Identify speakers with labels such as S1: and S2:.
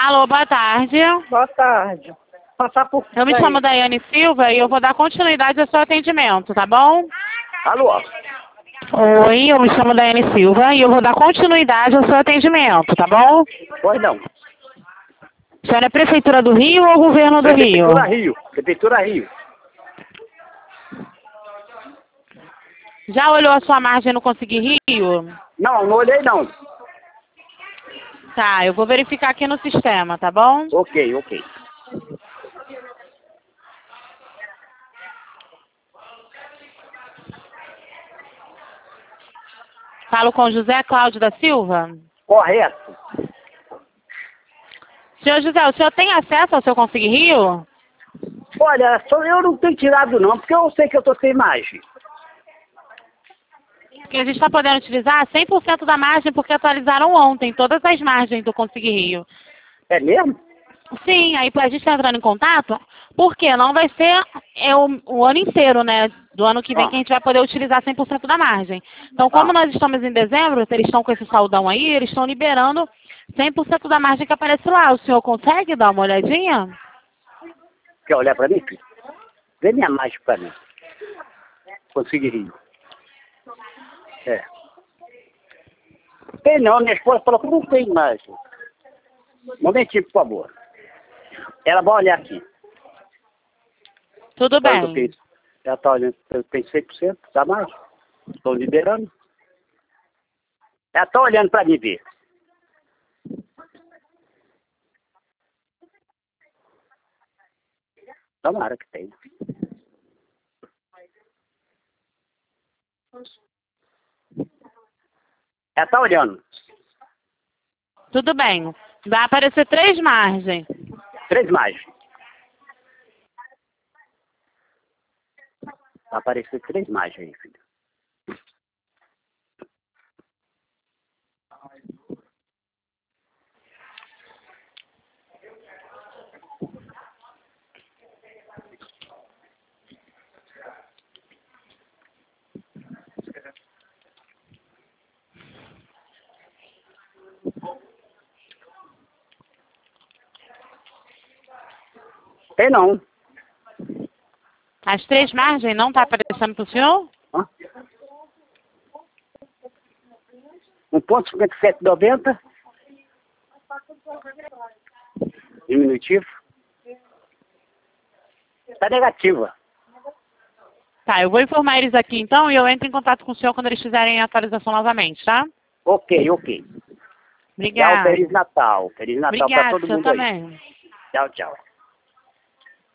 S1: Alô, boa tarde.
S2: Boa tarde. Passar por
S1: Eu me chamo Daiane Silva e eu vou dar continuidade ao seu atendimento, tá bom?
S2: Alô?
S1: Oi, eu me chamo Daiane Silva e eu vou dar continuidade ao seu atendimento, tá bom?
S2: Pois não.
S1: A senhora é Prefeitura do Rio ou Governo do Rio?
S2: Prefeitura Rio. Prefeitura Rio.
S1: Já olhou a sua margem no Consegui Rio?
S2: Não, não olhei não.
S1: Tá, eu vou verificar aqui no sistema, tá bom?
S2: Ok, ok.
S1: Falo com José Cláudio da Silva?
S2: Correto.
S1: Senhor José, o senhor tem acesso ao seu Consegui Rio?
S2: Olha, só eu não tenho tirado não, porque eu sei que eu tô sem imagem.
S1: Porque a gente está podendo utilizar 100% da margem porque atualizaram ontem todas as margens do Consegui Rio.
S2: É mesmo?
S1: Sim, aí a gente está entrando em contato, porque não vai ser o ano inteiro, né? Do ano que vem que a gente vai poder utilizar 100% da margem. Então, como nós estamos em dezembro, eles estão com esse saldão aí, eles estão liberando 100% da margem que aparece lá. O senhor consegue dar uma olhadinha?
S2: Quer olhar pra mim, filho? Vê minha imagem pra mim. Consegui Rio. É. Tem não, minha esposa falou que não tem imagem. Um momentinho, por favor. Ela vai olhar aqui.
S1: Tudo bem.
S2: Ela está olhando, eu tenho 100% da margem. Estou liberando. Ela está olhando para mim ver. Tomara que tenha. Ela está olhando.
S1: Tudo bem. Vai aparecer 3 margens.
S2: 3 margens. Vai aparecer 3 margens aí, filho. Tem não.
S1: As 3 margens não tá aparecendo para o senhor?
S2: 1,5790. Diminutivo. Está negativa.
S1: Tá, eu vou informar eles aqui então e eu entro em contato com o senhor quando eles fizerem a atualização novamente, tá?
S2: Ok, ok.
S1: Obrigada.
S2: Tchau, Feliz Natal. Feliz Natal para
S1: Obrigada,
S2: todo
S1: o senhor
S2: mundo aí.
S1: também.
S2: Tchau, tchau.